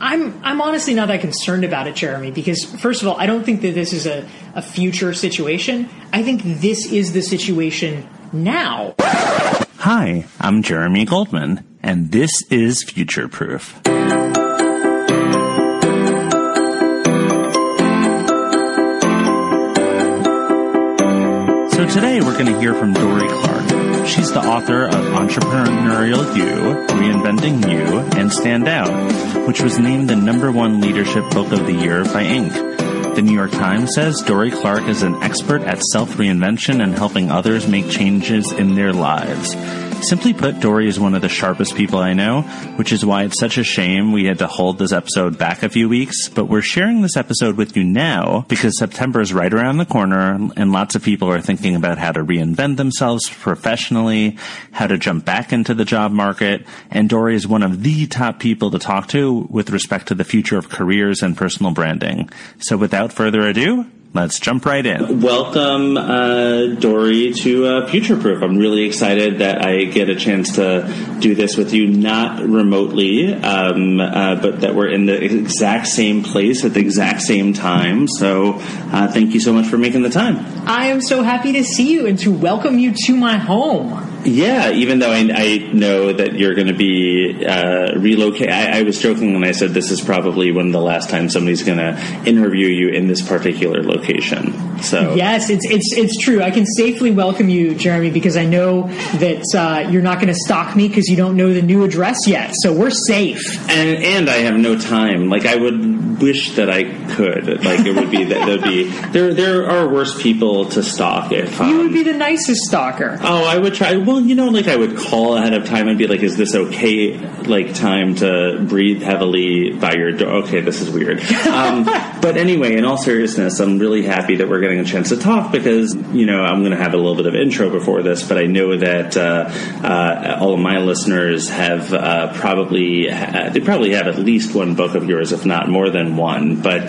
I'm honestly not that concerned about it, Jeremy, because first of all, I don't think that this is a future situation. I think this is the situation now. Hi, I'm Jeremy Goldman, and this is Future Proof. So today we're going to hear from Dorie Clark. She's the author of Entrepreneurial You, Reinventing You, and Stand Out, which was named the #1 leadership book of the year by Inc. The New York Times says Dorie Clark is an expert at self-reinvention and helping others make changes in their lives. Simply put, Dorie is one of the sharpest people I know, which is why it's such a shame we had to hold this episode back a few weeks, but we're sharing this episode with you now because September is right around the corner and lots of people are thinking about how to reinvent themselves professionally, how to jump back into the job market, and Dorie is one of the top people to talk to with respect to the future of careers and personal branding. So without further ado, let's jump right in. Welcome, Dorie, to Future Proof. I'm really excited that I get a chance to do this with you, not remotely, but that we're in the exact same place at the exact same time. So thank you so much for making the time. I am so happy to see you and to welcome you to my home. Yeah, even though I know that you're going to be relocated. I was joking when I said this is probably one of the last times somebody's going to interview you in this particular location. So yes, it's true. I can safely welcome you, Jeremy, because I know that you're not going to stalk me because you don't know the new address yet. So we're safe. And I have no time. Like, I would wish that I could. Like, it would be there are worse people to stalk. If you would be the nicest stalker. Oh, I would try. Well, like I would call ahead of time and be like, is this okay, like, time to breathe heavily by your door? Okay, this is weird. But anyway, in all seriousness, I'm really happy that we're getting a chance to talk because, I'm going to have a little bit of intro before this, but I know that all of my listeners have probably have at least one book of yours, if not more than one. But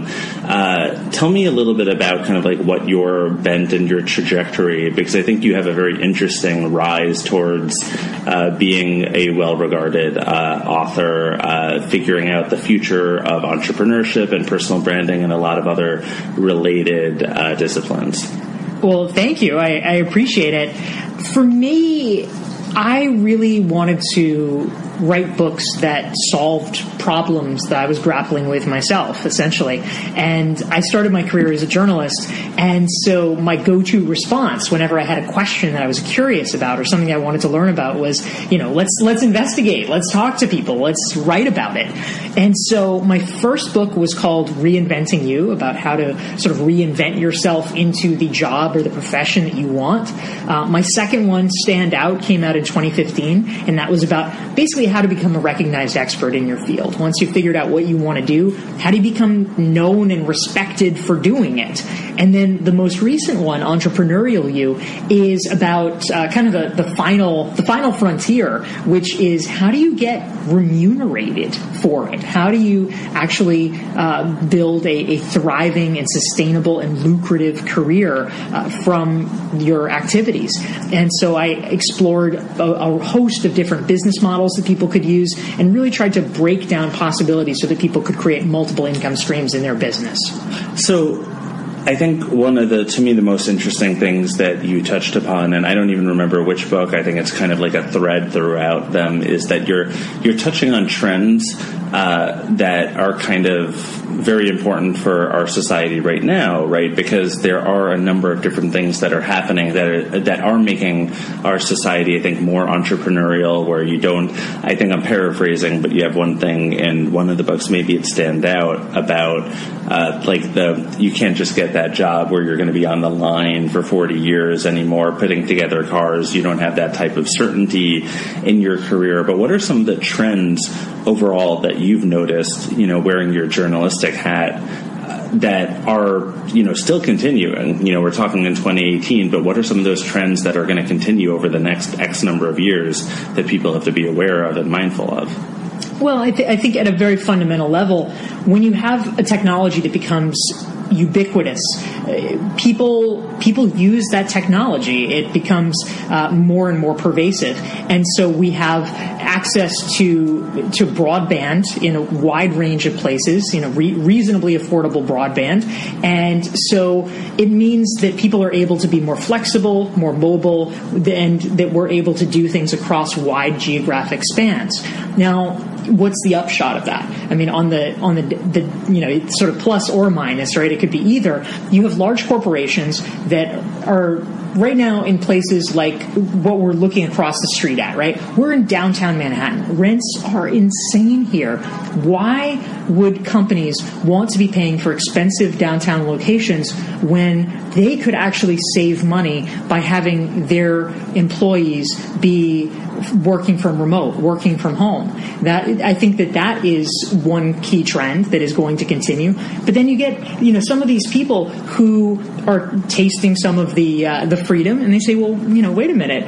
tell me a little bit about kind of like what your bent and your trajectory, because I think you have a very interesting rise towards being a well-regarded author, figuring out the future of entrepreneurship and personal branding and a lot of other related disciplines. Well, thank you. I appreciate it. For me, I really wanted to write books that solved problems that I was grappling with myself, essentially. And I started my career as a journalist, and so my go-to response whenever I had a question that I was curious about or something I wanted to learn about was, let's investigate, let's talk to people, let's write about it. And so my first book was called Reinventing You, about how to sort of reinvent yourself into the job or the profession that you want. My second one, Stand Out, came out in 2015, and that was about basically how to become a recognized expert in your field. Once you've figured out what you want to do, how do you become known and respected for doing it? And then the most recent one, Entrepreneurial You, is about kind of the final frontier, which is how do you get remunerated for it? How do you actually build a thriving and sustainable and lucrative career from your activities? And so I explored a host of different business models that people could use and really tried to break down possibilities so that people could create multiple income streams in their business. So I think one of to me, the most interesting things that you touched upon, and I don't even remember which book, I think it's kind of like a thread throughout them, is that you're touching on trends that are kind of very important for our society right now, right? Because there are a number of different things that are happening that are making our society, I think, more entrepreneurial, where you don't, I think I'm paraphrasing, but you have one thing in one of the books, maybe it Stand Out, about you can't just get that job where you're going to be on the line for 40 years anymore putting together cars. You don't have that type of certainty in your career. But what are some of the trends overall that you've noticed, wearing your journalistic hat, that are, still continuing? We're talking in 2018, but what are some of those trends that are going to continue over the next X number of years that people have to be aware of and mindful of? Well, I think at a very fundamental level, when you have a technology that becomes ubiquitous. People use that technology. It becomes more and more pervasive, and so we have access to broadband in a wide range of places. Reasonably affordable broadband, and so it means that people are able to be more flexible, more mobile, and that we're able to do things across wide geographic spans. Now, what's the upshot of that? I mean, on the sort of plus or minus, right? It could be either. You have large corporations that are right now in places like what we're looking across the street at, right? We're in downtown Manhattan. Rents are insane here. Why would companies want to be paying for expensive downtown locations when they could actually save money by having their employees be working from remote, working from home? I think that is one key trend that is going to continue. But then you get, some of these people who are tasting some of the freedom, and they say, well, wait a minute,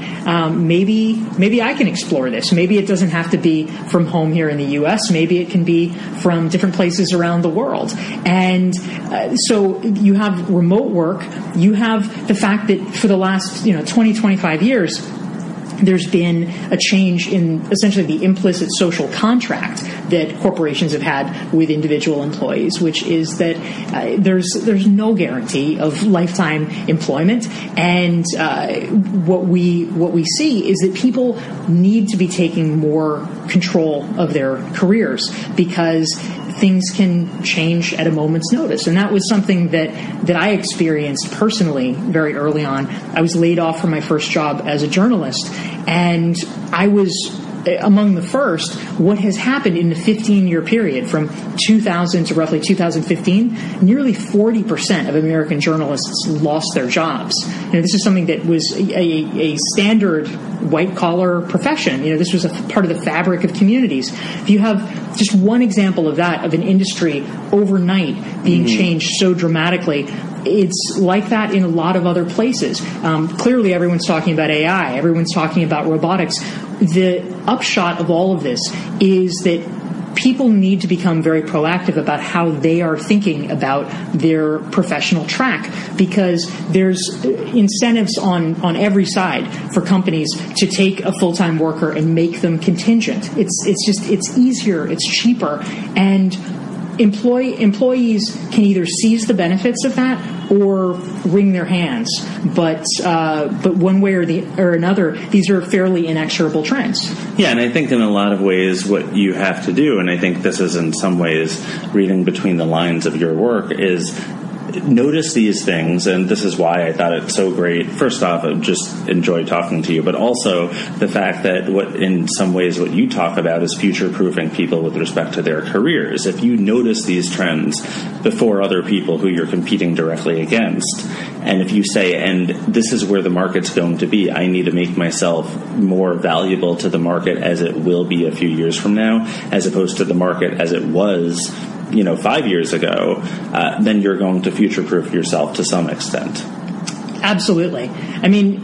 maybe I can explore this. Maybe it doesn't have to be from home here in the U.S. Maybe it can be from different places around the world. And so you have remote work. You have the fact that for the last 20, 25 years, there's been a change in essentially the implicit social contract that corporations have had with individual employees, which is that there's no guarantee of lifetime employment, and what we see is that people need to be taking more control of their careers because things can change at a moment's notice. And that was something that I experienced personally very early on. I was laid off from my first job as a journalist, and I was among the first. What has happened in the 15-year period from 2000 to roughly 2015, nearly 40% of American journalists lost their jobs. This is something that was a standard white-collar profession. This was a part of the fabric of communities. If you have just one example of that, of an industry overnight being changed so dramatically, it's like that in a lot of other places. Clearly, everyone's talking about AI. Everyone's talking about robotics. The upshot of all of this is that people need to become very proactive about how they are thinking about their professional track, because there's incentives on every side for companies to take a full-time worker and make them contingent. It's easier, it's cheaper, and employees can either seize the benefits of that or wring their hands. But one way or another, these are fairly inexorable trends. Yeah, and I think in a lot of ways what you have to do, and I think this is in some ways reading between the lines of your work, is notice these things, and this is why I thought it's so great. First off, I just enjoyed talking to you, but also the fact that in some ways what you talk about is future-proofing people with respect to their careers. If you notice these trends before other people who you're competing directly against, and if you say, and this is where the market's going to be, I need to make myself more valuable to the market as it will be a few years from now, as opposed to the market as it was 5 years ago, then you're going to future-proof yourself to some extent. Absolutely. I mean,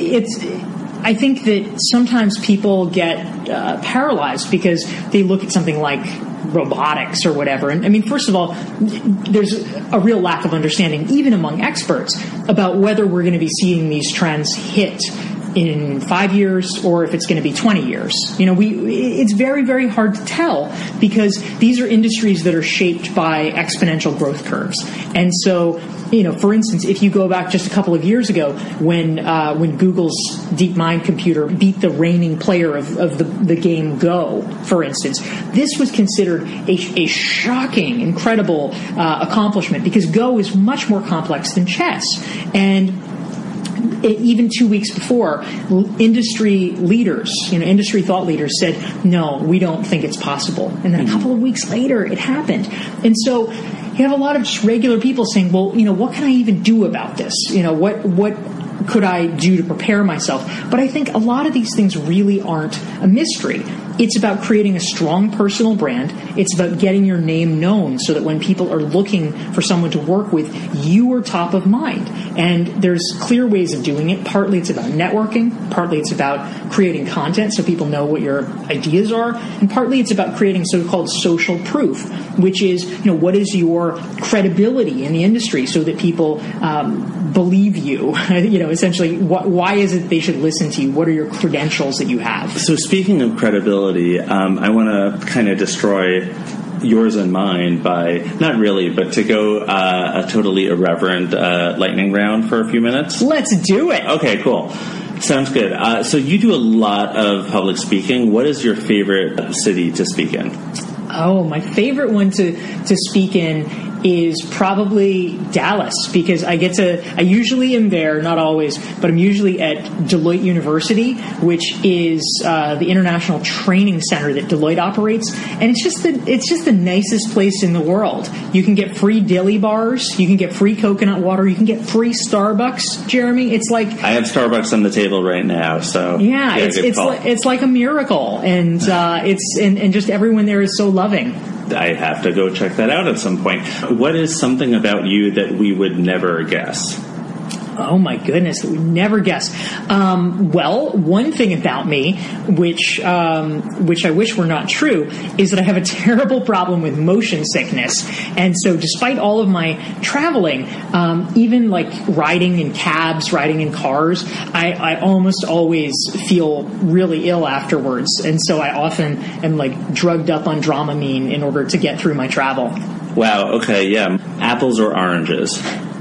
I think that sometimes people get paralyzed because they look at something like robotics or whatever. And I mean, first of all, there's a real lack of understanding, even among experts, about whether we're going to be seeing these trends hit in 5 years or if it's going to be 20 years. It's very, very hard to tell because these are industries that are shaped by exponential growth curves. And so, for instance, if you go back just a couple of years ago when Google's DeepMind computer beat the reigning player of the game Go, for instance, this was considered a shocking, incredible accomplishment because Go is much more complex than chess. And even 2 weeks before, industry leaders, industry thought leaders said, no, we don't think it's possible. And then a couple of weeks later, it happened. And so you have a lot of just regular people saying, well, what can I even do about this? What could I do to prepare myself? But I think a lot of these things really aren't a mystery. It's about creating a strong personal brand. It's about getting your name known so that when people are looking for someone to work with, you are top of mind. And there's clear ways of doing it. Partly it's about networking. Partly it's about creating content so people know what your ideas are. And partly it's about creating so-called social proof, which is, what is your credibility in the industry so that people believe you? Essentially, why is it they should listen to you? What are your credentials that you have? So speaking of credibility, I want to kind of destroy yours and mine by, not really, but to go a totally irreverent lightning round for a few minutes. Let's do it. Okay, cool. Sounds good. So you do a lot of public speaking. What is your favorite city to speak in? Oh, my favorite one to speak in is probably Dallas, because I usually am there, not always, but I'm usually at Deloitte University, which is the international training center that Deloitte operates, and it's just the nicest place in the world. You can get free dilly bars, you can get free coconut water, you can get free Starbucks, Jeremy. It's like I have Starbucks on the table right now, so yeah, it's like a miracle, and and just everyone there is so loving. I have to go check that out at some point. What is something about you that we would never guess? Oh my goodness, that we never guess. Well, one thing about me, which I wish were not true, is that I have a terrible problem with motion sickness. And so despite all of my traveling, even like riding in cabs, riding in cars, I almost always feel really ill afterwards. And so I often am like drugged up on Dramamine in order to get through my travel. Wow, okay, yeah. Apples or oranges?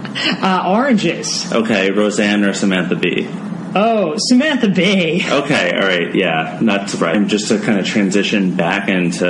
Oranges. Okay, Roseanne or Samantha Bee? Oh, Samantha Bee. Okay, all right, yeah, not surprised. Just to kind of transition back into,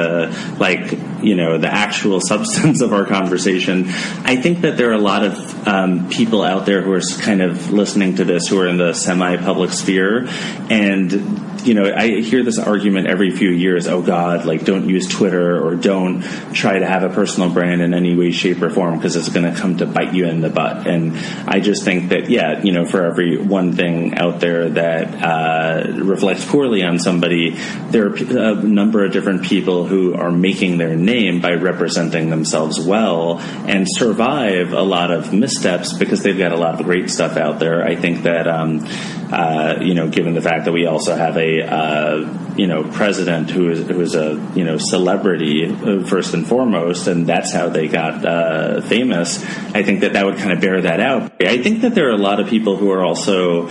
the actual substance of our conversation, I think that there are a lot of people out there who are kind of listening to this who are in the semi-public sphere, and I hear this argument every few years, oh God, don't use Twitter or don't try to have a personal brand in any way, shape, or form because it's going to come to bite you in the butt. And I just think that, for every one thing out there that reflects poorly on somebody, there are a number of different people who are making their name by representing themselves well and survive a lot of missteps because they've got a lot of great stuff out there. I think that, given the fact that we also have a president who is a celebrity first and foremost, and that's how they got famous. I think that would kind of bear that out. I think that there are a lot of people who are also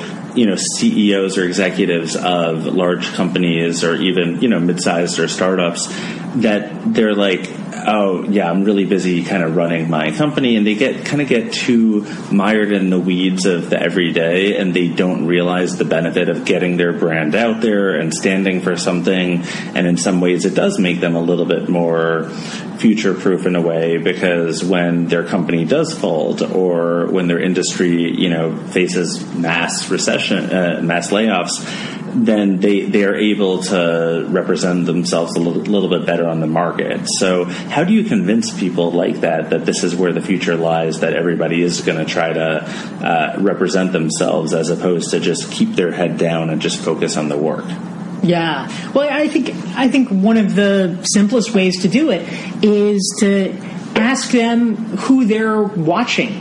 CEOs or executives of large companies or even mid-sized or startups that they're like, oh yeah, I'm really busy kind of running my company, and they get too mired in the weeds of the everyday, and they don't realize the benefit of getting their brand out there and standing for something. And in some ways it does make them a little bit more future-proof in a way, because when their company does fold or when their industry faces mass recession, mass layoffs, then they are able to represent themselves a little bit better on the market. So how do you convince people like that this is where the future lies, that everybody is going to try to represent themselves as opposed to just keep their head down and just focus on the work? Yeah. Well, I think one of the simplest ways to do it is to ask them who they're watching.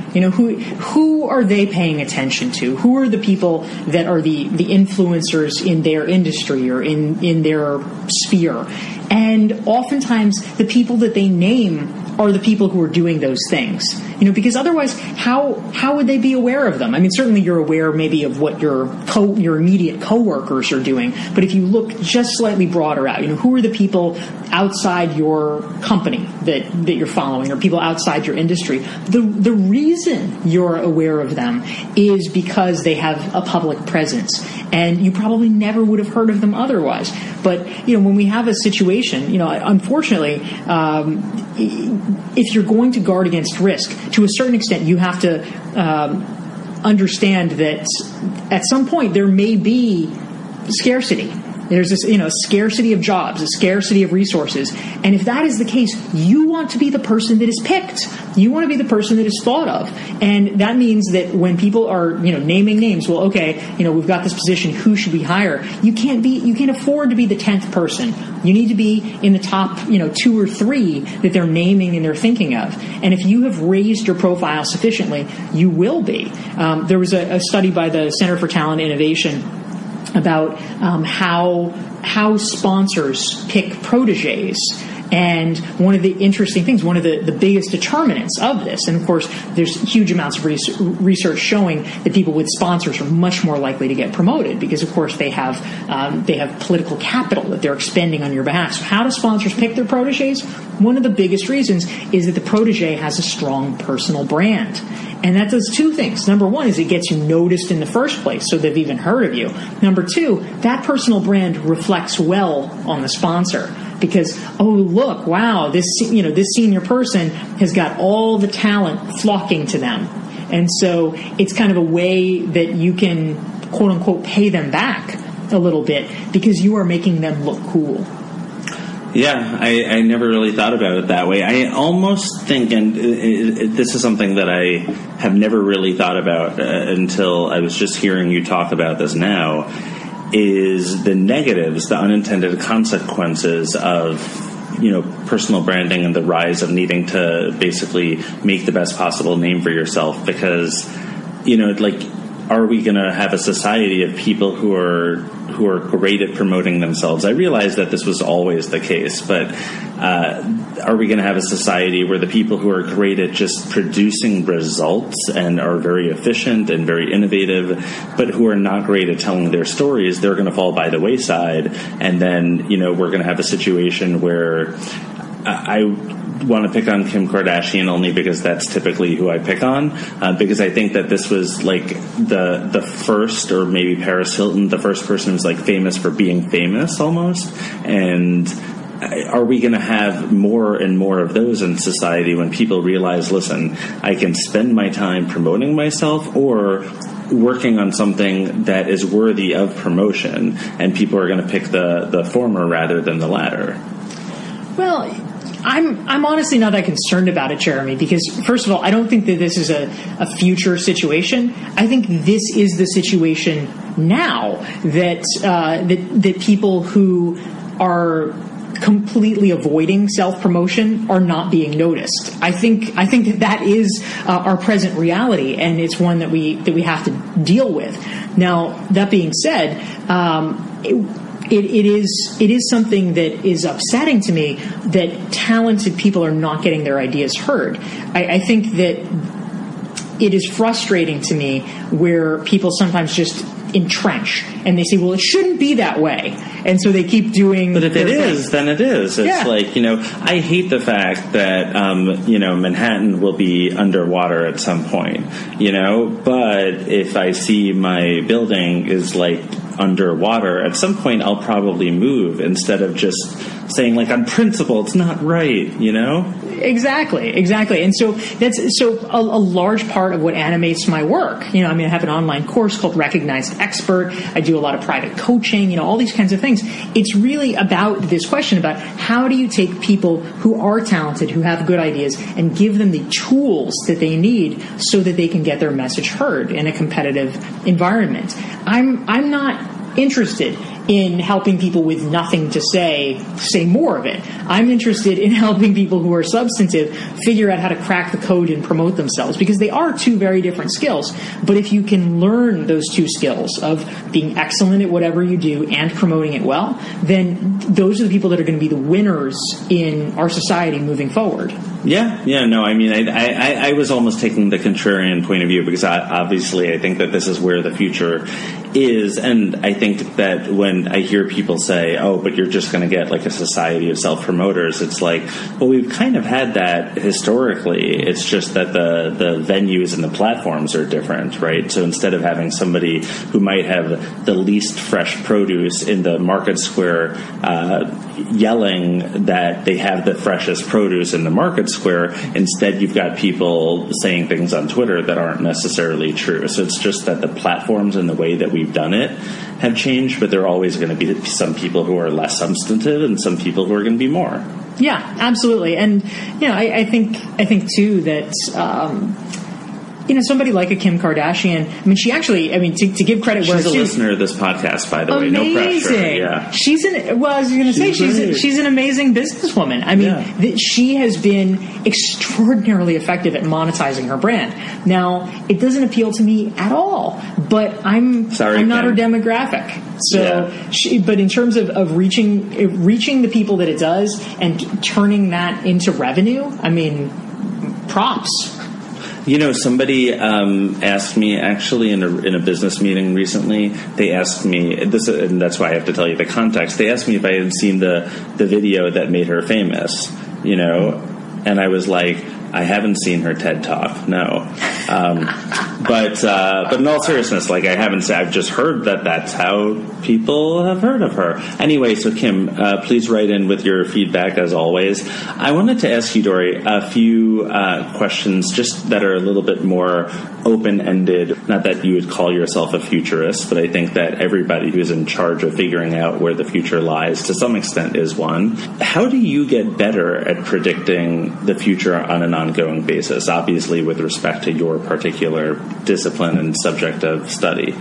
Who are they paying attention to? Who are the people that are the influencers in their industry or in their sphere? And oftentimes the people that they name are the people who are doing those things. Because otherwise, how would they be aware of them? I mean, certainly you're aware maybe of what your immediate coworkers are doing, but if you look just slightly broader out, who are the people outside your company that you're following, or people outside your industry? The reason you're aware of them is because they have a public presence, and you probably never would have heard of them otherwise. But when we have a situation, unfortunately, if you're going to guard against risk, to a certain extent, you have to understand that at some point there may be scarcity. There's this, scarcity of jobs, a scarcity of resources. And if that is the case, you want to be the person that is picked. You want to be the person that is thought of. And that means that when people are, naming names, well, okay, we've got this position, who should we hire? You can't afford to be the 10th person. You need to be in the top, 2 or 3 that they're naming and they're thinking of. And if you have raised your profile sufficiently, you will be. There was a study by the Center for Talent Innovation about how sponsors pick proteges. And one of the interesting things, one of the biggest determinants of this, and of course there's huge amounts of research showing that people with sponsors are much more likely to get promoted because, of course, they have political capital that they're expending on your behalf. So how do sponsors pick their proteges? One of the biggest reasons is that the protege has a strong personal brand. And that does 2 things. Number 1 is it gets you noticed in the first place, so they've even heard of you. Number 2, that personal brand reflects well on the sponsor. Because, oh, look, wow, this senior person has got all the talent flocking to them. And so it's kind of a way that you can, quote unquote, pay them back a little bit because you are making them look cool. Yeah, I never really thought about it that way. I almost think, and this is something that I have never really thought about until I was just hearing you talk about this now, is the negatives, the unintended consequences of, personal branding and the rise of needing to basically make the best possible name for yourself. Because, are we going to have a society of people who are great at promoting themselves? I realize that this was always the case, but are we going to have a society where the people who are great at just producing results and are very efficient and very innovative, but who are not great at telling their stories, they're going to fall by the wayside? And then, we're going to have a situation where I want to pick on Kim Kardashian only because that's typically who I pick on, because I think that this was like the first, or maybe Paris Hilton, the first person who's like famous for being famous almost. And are we going to have more and more of those in society when people realize, listen, I can spend my time promoting myself or working on something that is worthy of promotion, and people are going to pick the former rather than the latter? Well, I'm honestly not that concerned about it, Jeremy, because first of all, I don't think that this is a future situation. I think this is the situation now that people who are completely avoiding self-promotion are not being noticed. I think that is our present reality, and it's one that we have to deal with. Now, that being said, It is something that is upsetting to me that talented people are not getting their ideas heard. I think that it is frustrating to me where people sometimes just entrench and they say, well, it shouldn't be that way. And so they keep doing. But if it is, then it is. It's like, I hate the fact that, Manhattan will be underwater at some point, but if I see my building is like underwater, at some point I'll probably move instead of just saying like on principle it's not right, Exactly. And so that's a large part of what animates my work. I have an online course called Recognized Expert. I do a lot of private coaching, all these kinds of things. It's really about this question about how do you take people who are talented, who have good ideas, and give them the tools that they need so that they can get their message heard in a competitive environment. I'm not interested in helping people with nothing to say more of it. I'm interested in helping people who are substantive figure out how to crack the code and promote themselves, because they are 2 very different skills. But if you can learn those 2 skills of being excellent at whatever you do and promoting it well, then those are the people that are going to be the winners in our society moving forward. I was almost taking the contrarian point of view, because obviously I think that this is where the future is, and I think that when I hear people say, oh, but you're just going to get like a society of self-promoters, it's like, well, we've kind of had that historically. It's just that the venues and the platforms are different, right? So instead of having somebody who might have the least fresh produce in the market square yelling that they have the freshest produce in the market reports where instead you've got people saying things on Twitter that aren't necessarily true. So it's just that the platforms and the way that we've done it have changed, but there are always going to be some people who are less substantive and some people who are going to be more. Yeah, absolutely. And, I think too that, somebody like a Kim Kardashian, I mean, she actually, to give credit where she's a listener of this podcast, by the way. Amazing. No pressure. Yeah. She's an amazing businesswoman. I mean, she has been extraordinarily effective at monetizing her brand. Now, it doesn't appeal to me at all, but I'm not her demographic. So, but in terms of reaching the people that it does and turning that into revenue, I mean, props. Somebody asked me, actually, in a business meeting recently, they asked me, this, and that's why I have to tell you the context, they asked me if I had seen the video that made her famous, and I was like, I haven't seen her TED Talk, no. But in all seriousness, I haven't. I've just heard that that's how people have heard of her. Anyway, so Kim, please write in with your feedback as always. I wanted to ask you, Dory, a few questions just that are a little bit more open-ended. Not that you would call yourself a futurist, but I think that everybody who's in charge of figuring out where the future lies, to some extent, is one. How do you get better at predicting the future on an ongoing basis, obviously with respect to your particular discipline and subject of study?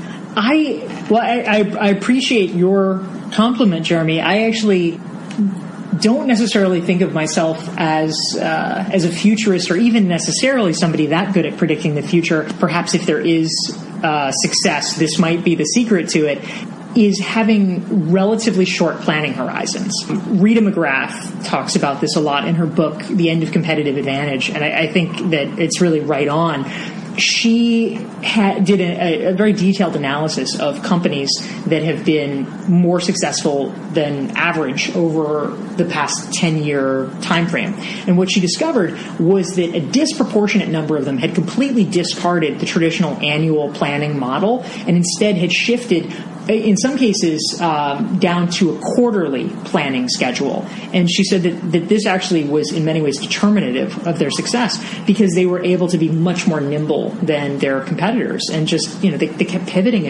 I appreciate your compliment, Jeremy. I actually don't necessarily think of myself as a futurist or even necessarily somebody that good at predicting the future. Perhaps if there is success, this might be the secret to it, is having relatively short planning horizons. Rita McGrath talks about this a lot in her book, The End of Competitive Advantage, and I think that it's really right on. She did a very detailed analysis of companies that have been more successful than average over the past 10-year time frame. And what she discovered was that a disproportionate number of them had completely discarded the traditional annual planning model and instead had shifted, in some cases, down to a quarterly planning schedule. And she said that this actually was in many ways determinative of their success because they were able to be much more nimble than their competitors and just, they kept pivoting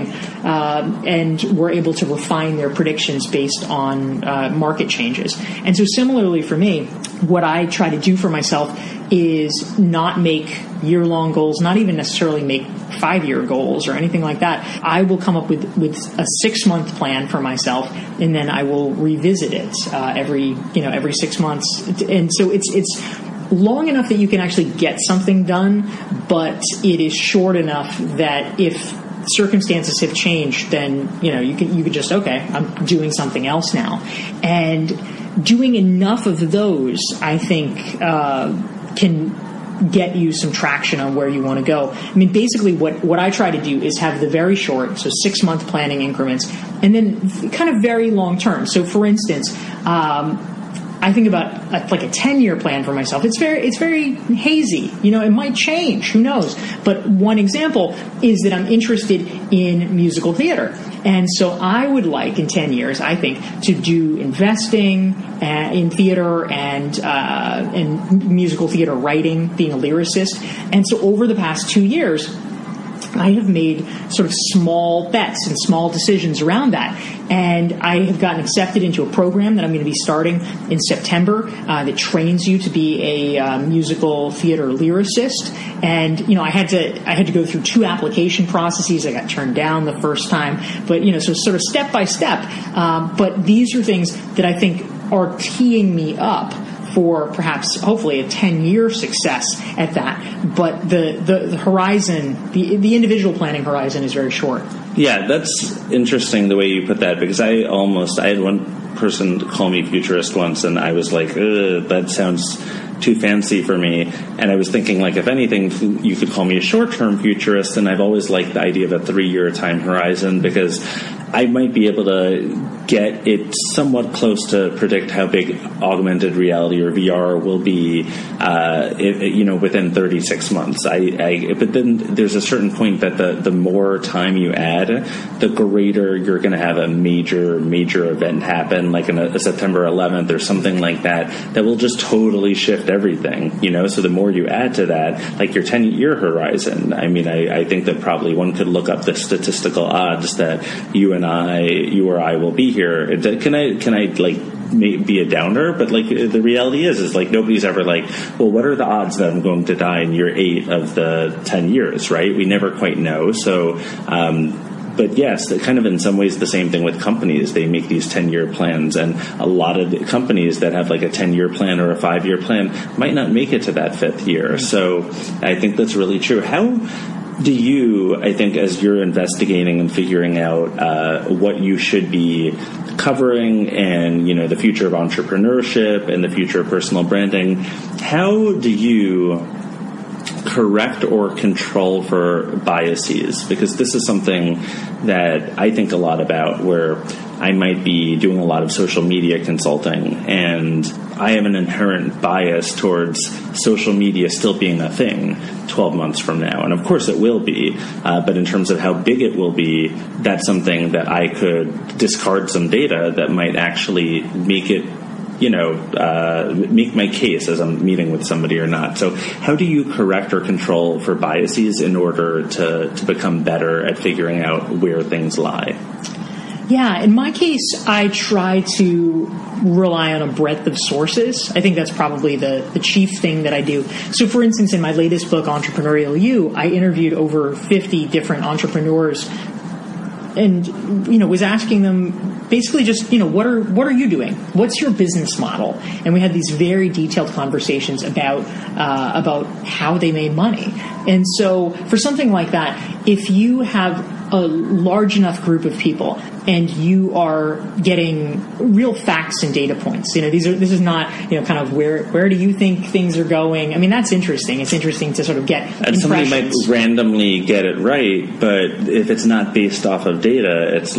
and were able to refine their predictions based on market changes. And so similarly for me, what I try to do for myself is not make year-long goals, not even necessarily make 5-year goals or anything like that. I will come up with a 6-month plan for myself, and then I will revisit it every 6 months. And so it's long enough that you can actually get something done, but it is short enough that if circumstances have changed, then you can just, okay, I'm doing something else now. And doing enough of those, I think, can get you some traction on where you want to go. I mean, basically what I try to do is have the very short, so 6-month planning increments, and then kind of very long term. So for instance, I think about a 10-year plan for myself. It's very hazy. It might change. Who knows? But one example is that I'm interested in musical theater. And so I would like in 10 years, I think, to do investing in theater and musical theater writing, being a lyricist. And so over the past 2 years, I have made sort of small bets and small decisions around that. And I have gotten accepted into a program that I'm going to be starting in September that trains you to be a musical theater lyricist. And, I had to go through 2 application processes. I got turned down the first time. But, so sort of step by step. But these are things that I think are teeing me up for perhaps, hopefully, a 10-year success at that. But the horizon, the individual planning horizon is very short. Yeah, that's interesting the way you put that, because I had one person call me futurist once, and I was like, that sounds too fancy for me. And I was thinking, if anything, you could call me a short-term futurist, and I've always liked the idea of a 3-year time horizon, because I might be able to get it somewhat close to predict how big augmented reality or VR will be, within 36 months. But then there's a certain point that the more time you add, the greater you're going to have a major event happen, like a September 11th or something like that will just totally shift everything. So the more you add to that, like your 10-year horizon. I mean, I think that probably one could look up the statistical odds that you or I will be here. Can I be a downer? But the reality is nobody's ever well, what are the odds that I'm going to die in year 8 of the 10 years, right? We never quite know. So, but yes, kind of in some ways the same thing with companies. They make these 10-year plans, and a lot of the companies that have a 10-year plan or a 5-year plan might not make it to that 5th year. So I think that's really true. How do you, I think, as you're investigating and figuring out what you should be covering and, the future of entrepreneurship and the future of personal branding, how do you correct or control for biases? Because this is something that I think a lot about, where I might be doing a lot of social media consulting, and I have an inherent bias towards social media still being a thing 12 months from now. And of course it will be, but in terms of how big it will be, that's something that I could discard some data that might actually make it, make my case as I'm meeting with somebody or not. So how do you correct or control for biases in order to become better at figuring out where things lie? Yeah, in my case, I try to rely on a breadth of sources. I think that's probably the chief thing that I do. So, for instance, in my latest book, Entrepreneurial You, I interviewed over 50 different entrepreneurs and, was asking them basically just, what are you doing? What's your business model? And we had these very detailed conversations about how they made money. And so for something like that, if you have a large enough group of people and you are getting real facts and data points, this is not, kind of where do you think things are going? I mean, that's interesting. It's interesting to sort of get impressions. Somebody might randomly get it right, but if it's not based off of data, it's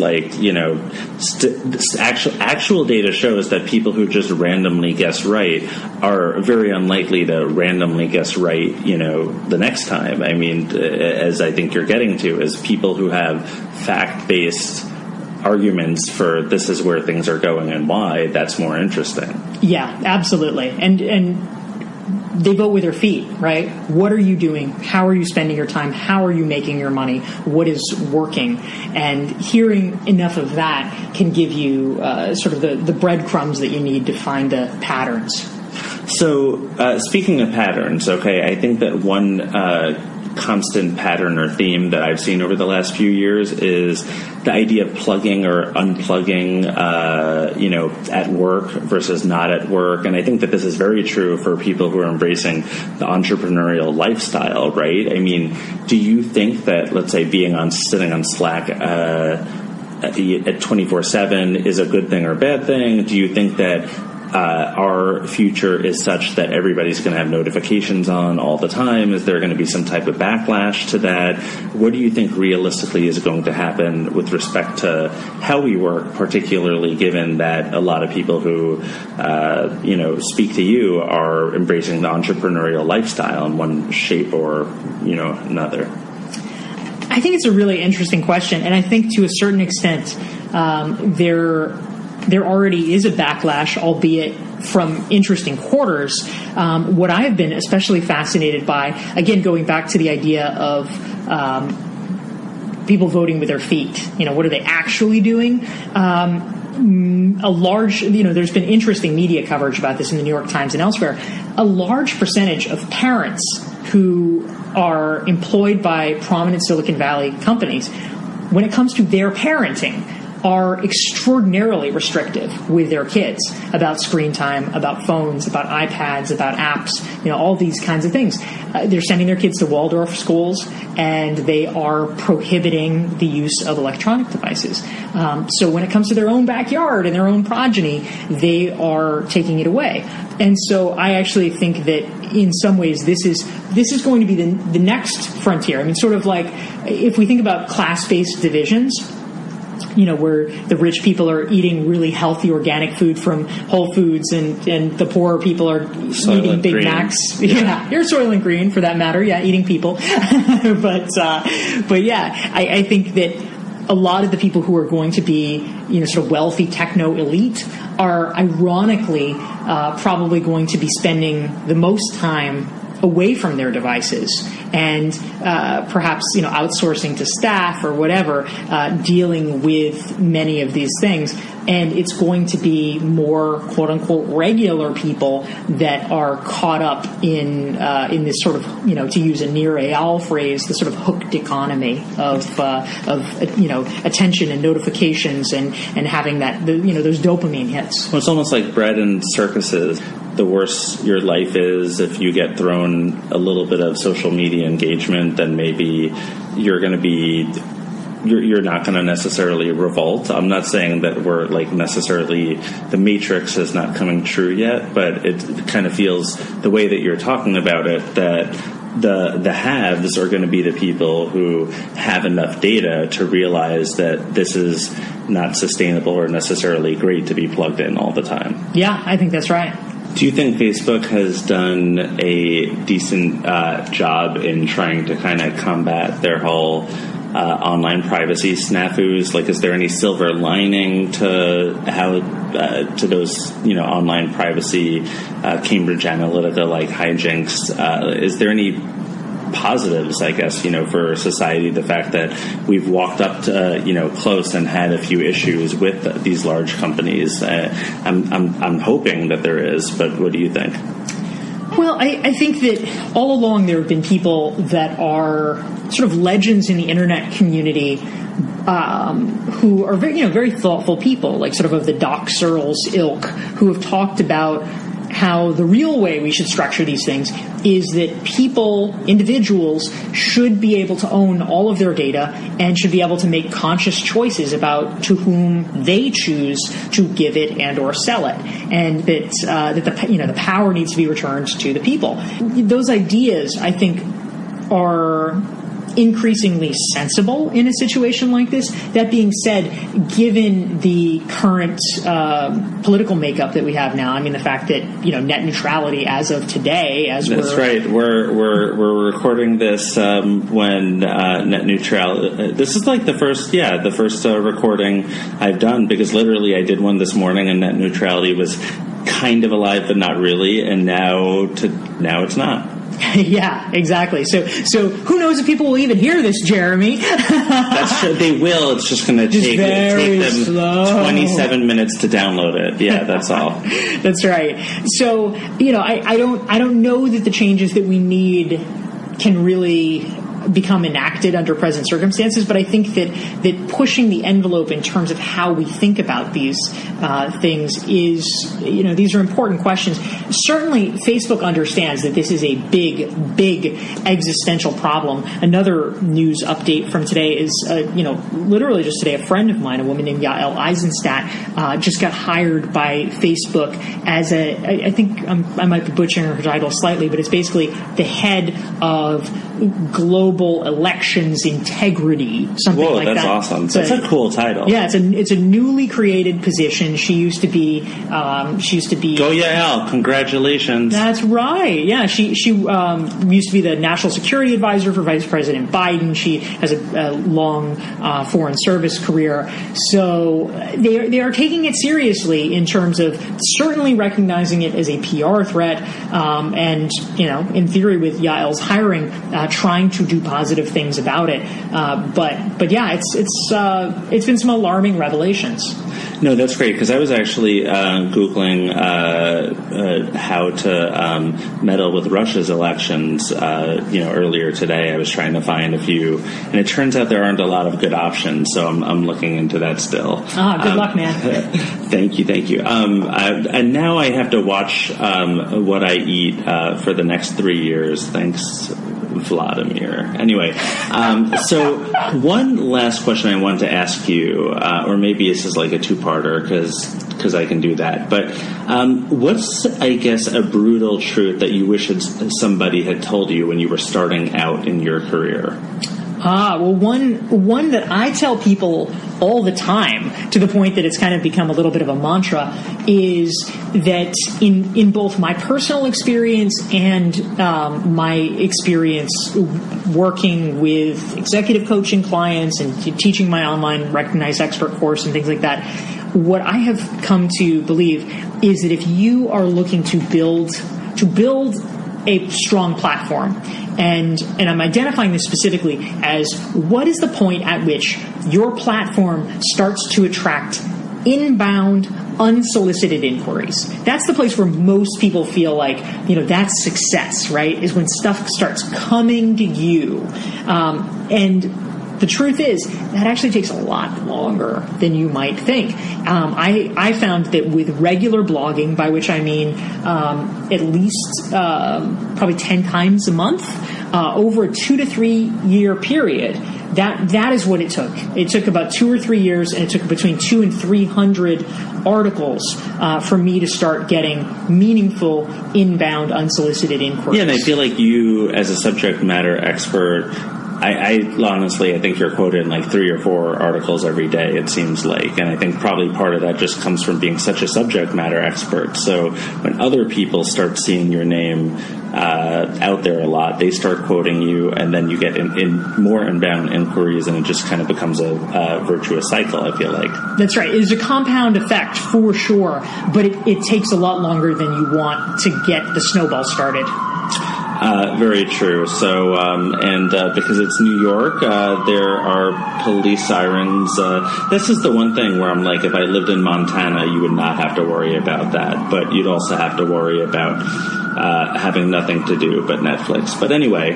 actual data shows that people who just randomly guess right are very unlikely to randomly guess right, the next time. I mean, as I think you're getting to, is people who have fact-based arguments for this is where things are going and why, that's more interesting. Yeah, absolutely. And they vote with their feet, right? What are you doing? How are you spending your time? How are you making your money? What is working? And hearing enough of that can give you sort of the breadcrumbs that you need to find the patterns. So speaking of patterns, okay, I think that one constant pattern or theme that I've seen over the last few years is the idea of plugging or unplugging, at work versus not at work. And I think that this is very true for people who are embracing the entrepreneurial lifestyle, right? I mean, do you think that, let's say, sitting on Slack at 24/7 is a good thing or a bad thing? Do you think that our future is such that everybody's going to have notifications on all the time? Is there going to be some type of backlash to that? What do you think realistically is going to happen with respect to how we work, particularly given that a lot of people who, speak to you are embracing the entrepreneurial lifestyle in one shape or, another? I think it's a really interesting question, and I think to a certain extent there already is a backlash, albeit from interesting quarters. What I have been especially fascinated by, again, going back to the idea of people voting with their feet. What are they actually doing? There's been interesting media coverage about this in the New York Times and elsewhere. A large percentage of parents who are employed by prominent Silicon Valley companies, when it comes to their parenting, are extraordinarily restrictive with their kids about screen time, about phones, about iPads, about apps, all these kinds of things. They're sending their kids to Waldorf schools, and they are prohibiting the use of electronic devices. So when it comes to their own backyard and their own progeny, they are taking it away. And so I actually think that in some ways this is going to be the next frontier. I mean, sort of like if we think about class-based divisions, where the rich people are eating really healthy organic food from Whole Foods, and the poorer people are eating Big Macs. Yeah, you're Soylent Green for that matter. Yeah, eating people. but yeah, I think that a lot of the people who are going to be, sort of wealthy techno elite are ironically probably going to be spending the most time away from their devices and perhaps outsourcing to staff or whatever, dealing with many of these things. And it's going to be more quote unquote regular people that are caught up in this sort of, to use a Nir Eyal phrase, the sort of hooked economy of attention and notifications and having that those dopamine hits. Well, it's almost like bread and circuses. The worse your life is, if you get thrown a little bit of social media engagement, then maybe you're going to be. You're not going to necessarily revolt. I'm not saying that we're necessarily the Matrix is not coming true yet, but it kind of feels the way that you're talking about it that the haves are going to be the people who have enough data to realize that this is not sustainable or necessarily great to be plugged in all the time. Yeah, I think that's right. Do you think Facebook has done a decent job in trying to kind of combat their whole online privacy snafus? Is there any silver lining to how to those online privacy Cambridge Analytica hijinks? Is there any positives, I guess, for society, the fact that we've walked up to close and had a few issues with these large companies? I'm hoping that there is, but what do you think? Well, I think that all along there have been people that are sort of legends in the internet community who are very thoughtful people, sort of the Doc Searls ilk, who have talked about how the real way we should structure these things is that individuals should be able to own all of their data and should be able to make conscious choices about to whom they choose to give it and or sell it, and that the power needs to be returned to the people. Those ideas, I think, are increasingly sensible in a situation like this. That being said, given the current political makeup that we have now, the fact that net neutrality as of today, that's right. We're recording this when net neutrality. This is the first recording I've done, because literally I did one this morning and net neutrality was kind of alive but not really, and now it's not. Yeah, exactly. So who knows if people will even hear this, Jeremy? That's true. They will. It's just going to take them slow. 27 minutes to download it. Yeah, that's all. That's right. So, I don't know that the changes that we need can really become enacted under present circumstances, but I think that pushing the envelope in terms of how we think about these things is, these are important questions. Certainly, Facebook understands that this is a big existential problem. Another news update from today is, literally just today, a friend of mine, a woman named Yael Eisenstadt, just got hired by Facebook as I think I might be butchering her title slightly, but it's basically the head of global elections integrity, something like that. Whoa, that's awesome. That's a cool title. Yeah, it's a newly created position. She used to be Go Yael, congratulations. That's right. Yeah, she used to be the national security advisor for Vice President Biden. She has a long foreign service career. So they are taking it seriously in terms of certainly recognizing it as a PR threat, and in theory with Yael's hiring, trying to do positive things about it. But yeah, it's been some alarming revelations. No, that's great, because I was actually Googling how to meddle with Russia's elections. Earlier today, I was trying to find a few, and it turns out there aren't a lot of good options. So I'm looking into that still. Good luck, man. Thank you. And now I have to watch what I eat for the next 3 years. Thanks, Vladimir. Anyway, so one last question I wanted to ask you, or maybe this is like a two-parter because I can do that. But what's, I guess, a brutal truth that you wish somebody had told you when you were starting out in your career? Well, one that I tell people all the time, to the point that it's kind of become a little bit of a mantra, is that in both my personal experience and my experience working with executive coaching clients and teaching my online Recognized Expert course and things like that, what I have come to believe is that if you are looking to build a strong platform, and I'm identifying this specifically as what is the point at which your platform starts to attract inbound, unsolicited inquiries. That's the place where most people feel like, that's success, right? Is when stuff starts coming to you. And the truth is, that actually takes a lot longer than you might think. I found that with regular blogging, by which I mean at least probably 10 times a month, over a 2 to 3 year period, that is what it took. It took about 2 or 3 years, and it took between 200 and 300 articles for me to start getting meaningful inbound unsolicited inquiries. Yeah, and I feel like you, as a subject matter expert, I honestly, I think you're quoted in like 3 or 4 articles every day, it seems like. And I think probably part of that just comes from being such a subject matter expert. So when other people start seeing your name out there a lot, they start quoting you, and then you get in more inbound inquiries, and it just kind of becomes a virtuous cycle, I feel like. That's right. It's a compound effect for sure, but it takes a lot longer than you want to get the snowball started. Very true. So, because it's New York, there are police sirens. This is the one thing where I'm like, if I lived in Montana, you would not have to worry about that. But you'd also have to worry about having nothing to do but Netflix. But anyway,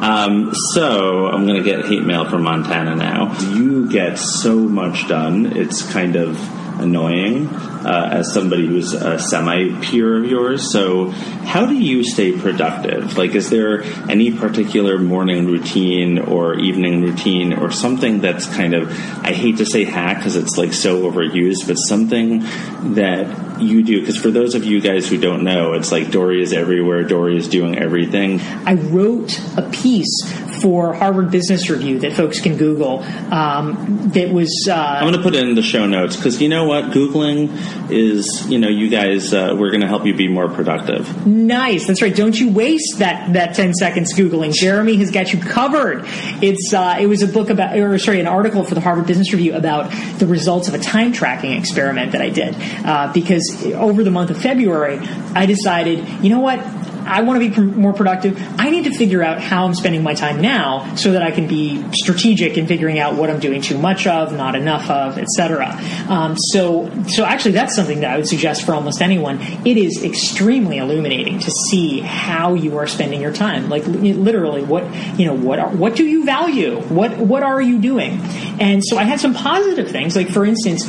so I'm going to get hate mail from Montana now. You get so much done. It's kind of annoying as somebody who's a semi-peer of yours. So how do you stay productive? Like, is there any particular morning routine or evening routine or something that's kind of, I hate to say hack because it's like so overused, but something that you do? Because for those of you guys who don't know, it's like Dory is everywhere. Dory is doing everything. I wrote a piece for Harvard Business Review that folks can Google. That was I'm going to put it in the show notes, because you know what? Googling is, you guys, we're going to help you be more productive. Nice. That's right. Don't you waste that 10 seconds Googling. Jeremy has got you covered. It was a book an article for the Harvard Business Review about the results of a time tracking experiment that I did. Because over the month of February, I decided, you know what? I want to be more productive. I need to figure out how I'm spending my time now so that I can be strategic in figuring out what I'm doing too much of, not enough of, etc. So actually, that's something that I would suggest for almost anyone. It is extremely illuminating to see how you are spending your time. Like literally, what do you value? What are you doing? And so I had some positive things. Like for instance,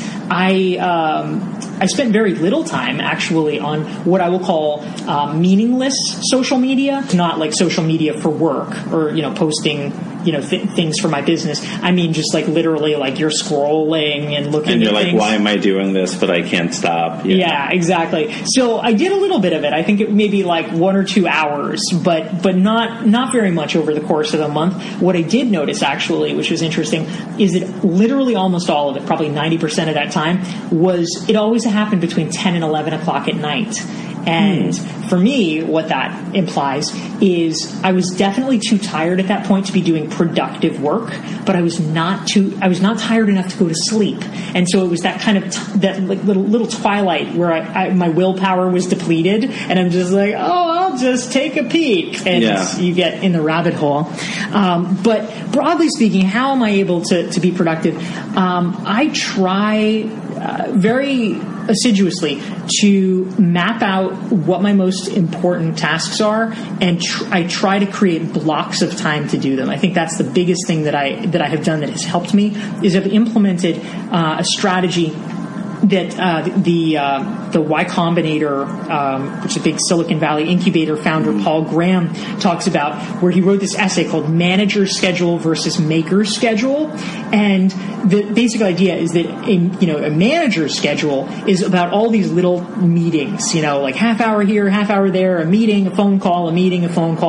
I spent very little time actually on what I will call meaningless social media, not like social media for work or, posting, things for my business. I mean, just like literally like you're scrolling and looking and you're at like, things. why am I doing this? But I can't stop. Yeah, exactly. So I did a little bit of it. I think it maybe like 1 or 2 hours, but not very much over the course of a month. What I did notice actually, which was interesting, is that literally almost all of it, probably 90% of that time, it always happened between 10 and 11 o'clock at night. And for me, what that implies is I was definitely too tired at that point to be doing productive work, but I was not tired enough to go to sleep. And so it was that kind of that like little twilight where my willpower was depleted, and I'm just like, I'll just take a peek, and you get in the rabbit hole. But broadly speaking, how am I able to be productive? I try very assiduously to map out what my most important tasks are, and I try to create blocks of time to do them. I think that's the biggest thing that I have done that has helped me, is I've implemented a strategy that the Y Combinator, which is a big Silicon Valley incubator founder, Paul Graham, talks about, where he wrote this essay called Manager's Schedule versus Maker's Schedule. And the basic idea is that a manager's schedule is about all these little meetings, like half hour here, half hour there, a meeting, a phone call, a meeting, a phone call.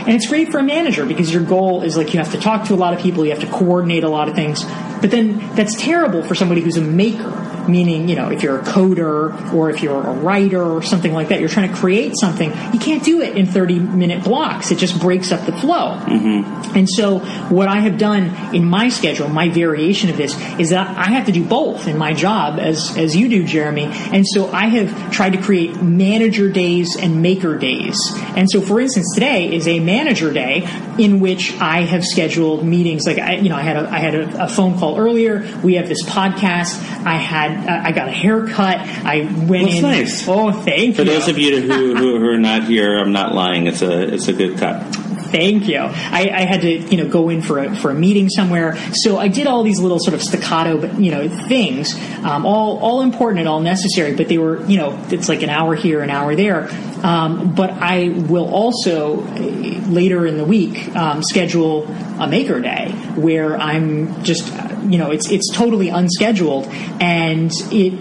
And it's great for a manager because your goal is like you have to talk to a lot of people, you have to coordinate a lot of things. But then that's terrible for somebody who's a maker, meaning, if you're a coder or if you're a writer or something like that, you're trying to create something, you can't do it in 30-minute blocks. It just breaks up the flow. Mm-hmm. And so what I have done in my schedule, my variation of this, is that I have to do both in my job as you do, Jeremy. And so I have tried to create manager days and maker days. And so, for instance, today is a manager day in which I have scheduled meetings. Like I had a phone call earlier. We have this podcast. I got a haircut. I went in. Nice. Oh, thank you. For those of you who are not here, I'm not lying. It's a good cut. Thank you. I had to, go in for a meeting somewhere. So I did all these little sort of staccato, things, all important and all necessary, but they were, it's like an hour here, an hour there. But I will also later in the week schedule a maker day where I'm just, it's totally unscheduled, and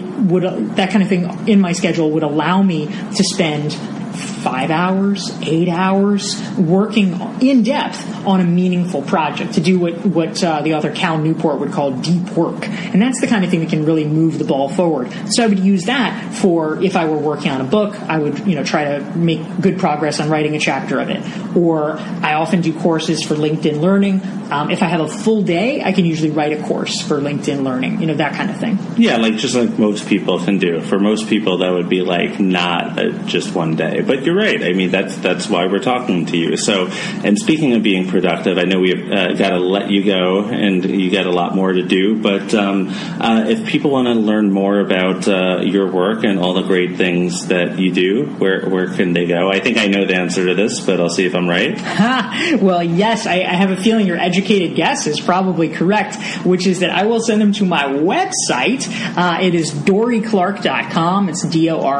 that kind of thing in my schedule would allow me to spend 5 hours, 8 hours working in depth on a meaningful project, to do what the author Cal Newport would call deep work. And that's the kind of thing that can really move the ball forward. So I would use that for, if I were working on a book, I would try to make good progress on writing a chapter of it. Or I often do courses for LinkedIn Learning. If I have a full day, I can usually write a course for LinkedIn Learning, that kind of thing. Yeah, just like most people can do. For most people, that would be not just one day. But you're right. I mean, that's why we're talking to you. So, and speaking of being productive, I know we've got to let you go, and you got a lot more to do. But if people want to learn more about your work and all the great things that you do, where can they go? I think I know the answer to this, but I'll see if I'm right. Well, yes, I have a feeling your educated guess is probably correct, which is that I will send them to my website. It is DoryClark.com. It's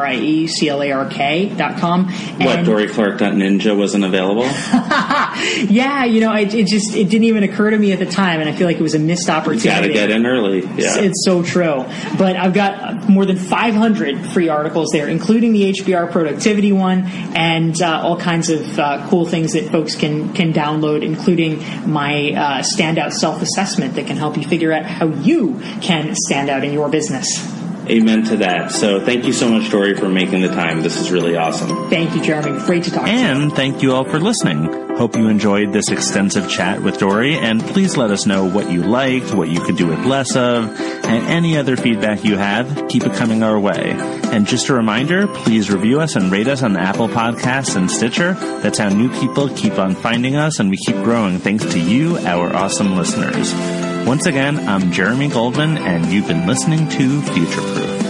DoryClark.com. What, DoryClark.ninja wasn't available? Yeah, it didn't even occur to me at the time, and I feel like it was a missed opportunity. You got to get in early. Yeah. It's so true. But I've got more than 500 free articles there, including the HBR productivity one, and all kinds of cool things that folks can download, including my standout self-assessment that can help you figure out how you can stand out in your business. Amen to that. So thank you so much, Dory, for making the time. This is really awesome. Thank you, Jeremy. Great to talk to you. And thank you all for listening. Hope you enjoyed this extensive chat with Dory, and please let us know what you liked, what you could do with less of, and any other feedback you have. Keep it coming our way. And just a reminder, please review us and rate us on Apple Podcasts and Stitcher. That's how new people keep on finding us, and we keep growing thanks to you, our awesome listeners. Once again, I'm Jeremy Goldman, and you've been listening to Future Proof.